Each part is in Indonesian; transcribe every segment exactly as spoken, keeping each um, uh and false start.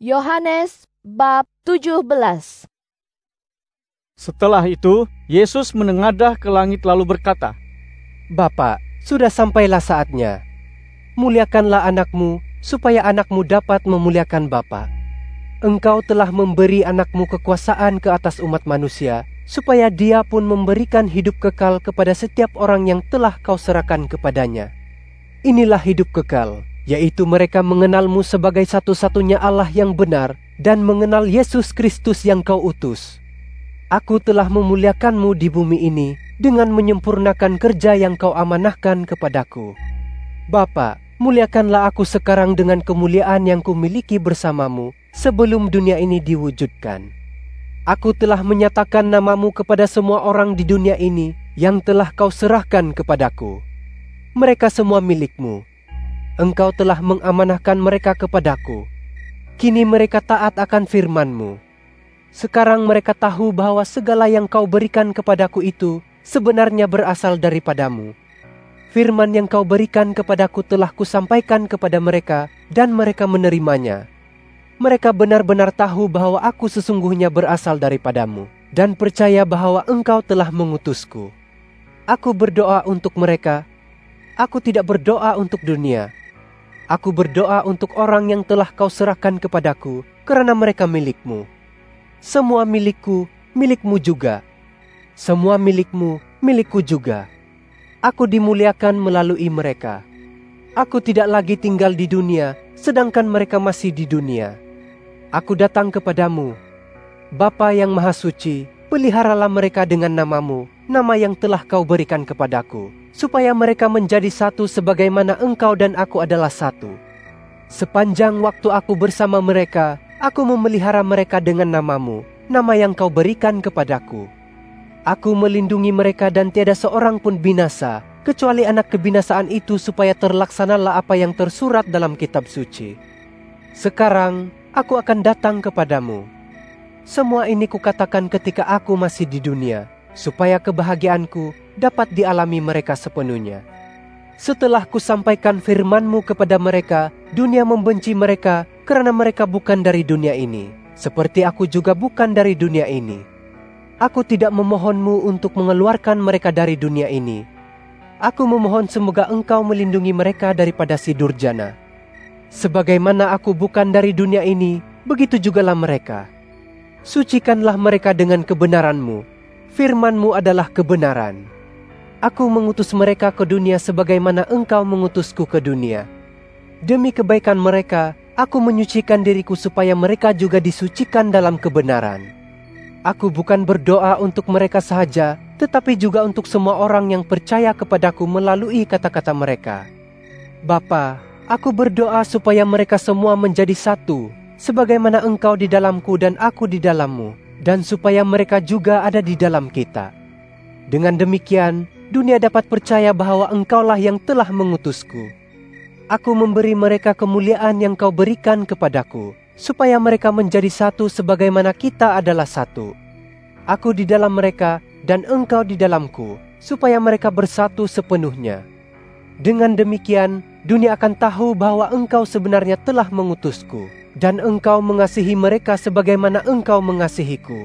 Yohanes bab tujuh belas. Setelah itu, Yesus menengadah ke langit lalu berkata, "Bapa, sudah sampailah saatnya. Muliakanlah anakmu, supaya anakmu dapat memuliakan Bapa. Engkau telah memberi anakmu kekuasaan ke atas umat manusia, supaya dia pun memberikan hidup kekal kepada setiap orang yang telah kau serahkan kepadanya. Inilah hidup kekal, yaitu mereka mengenalmu sebagai satu-satunya Allah yang benar dan mengenal Yesus Kristus yang kau utus. Aku telah memuliakanmu di bumi ini dengan menyempurnakan kerja yang kau amanahkan kepadaku. Bapa, muliakanlah aku sekarang dengan kemuliaan yang kumiliki bersamamu sebelum dunia ini diwujudkan. Aku telah menyatakan namamu kepada semua orang di dunia ini yang telah kau serahkan kepadaku. Mereka semua milikmu. Engkau telah mengamanahkan mereka kepadaku. Kini mereka taat akan firman-Mu. Sekarang mereka tahu bahwa segala yang kau berikan kepadaku itu sebenarnya berasal daripadamu. Firman yang kau berikan kepadaku telah kusampaikan kepada mereka dan mereka menerimanya. Mereka benar-benar tahu bahwa aku sesungguhnya berasal daripadamu dan percaya bahwa engkau telah mengutusku. Aku berdoa untuk mereka. Aku tidak berdoa untuk dunia. Aku berdoa untuk orang yang telah kau serahkan kepadaku, karena mereka milikmu. Semua milikku, milikmu juga. Semua milikmu, milikku juga. Aku dimuliakan melalui mereka. Aku tidak lagi tinggal di dunia, sedangkan mereka masih di dunia. Aku datang kepadamu. Bapa yang Maha Suci, peliharalah mereka dengan namamu, nama yang telah kau berikan kepadaku, supaya mereka menjadi satu sebagaimana engkau dan aku adalah satu. Sepanjang waktu aku bersama mereka, aku memelihara mereka dengan namamu, nama yang kau berikan kepadaku. Aku melindungi mereka dan tiada seorang pun binasa, kecuali anak kebinasaan itu supaya terlaksanalah apa yang tersurat dalam kitab suci. Sekarang, aku akan datang kepadamu. Semua ini kukatakan ketika aku masih di dunia, supaya kebahagiaanku dapat dialami mereka sepenuhnya. Setelah kusampaikan firman-Mu kepada mereka, dunia membenci mereka karena mereka bukan dari dunia ini, seperti aku juga bukan dari dunia ini. Aku tidak memohon-Mu untuk mengeluarkan mereka dari dunia ini. Aku memohon semoga Engkau melindungi mereka daripada si durjana. Sebagaimana aku bukan dari dunia ini, begitu jugalah mereka. Sucikanlah mereka dengan kebenaran-Mu. Firman-Mu adalah kebenaran. Aku mengutus mereka ke dunia sebagaimana Engkau mengutusku ke dunia. Demi kebaikan mereka, aku menyucikan diriku supaya mereka juga disucikan dalam kebenaran. Aku bukan berdoa untuk mereka sahaja, tetapi juga untuk semua orang yang percaya kepadaku melalui kata-kata mereka. Bapa, aku berdoa supaya mereka semua menjadi satu, sebagaimana Engkau di dalamku dan aku di dalam-Mu, dan supaya mereka juga ada di dalam kita. Dengan demikian, dunia dapat percaya bahwa Engkaulah yang telah mengutusku. Aku memberi mereka kemuliaan yang Kau berikan kepadaku, supaya mereka menjadi satu sebagaimana kita adalah satu. Aku di dalam mereka dan Engkau di dalamku, supaya mereka bersatu sepenuhnya. Dengan demikian, dunia akan tahu bahwa Engkau sebenarnya telah mengutusku, dan Engkau mengasihi mereka sebagaimana Engkau mengasihiku.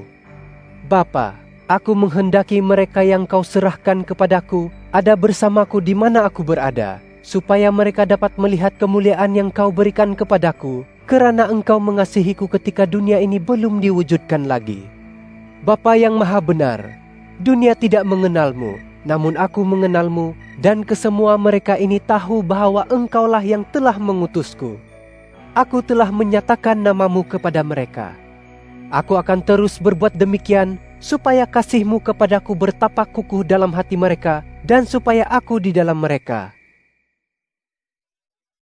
Bapa, aku menghendaki mereka yang Kau serahkan kepadaku ada bersamaku di mana aku berada, supaya mereka dapat melihat kemuliaan yang Kau berikan kepadaku, karena Engkau mengasihiku ketika dunia ini belum diwujudkan lagi. Bapa yang Maha Benar, dunia tidak mengenal-Mu, namun aku mengenal-Mu, dan kesemua mereka ini tahu bahwa Engkaulah yang telah mengutusku. Aku telah menyatakan namamu kepada mereka. Aku akan terus berbuat demikian, supaya kasih-Mu kepadaku bertapak kukuh dalam hati mereka, dan supaya aku di dalam mereka,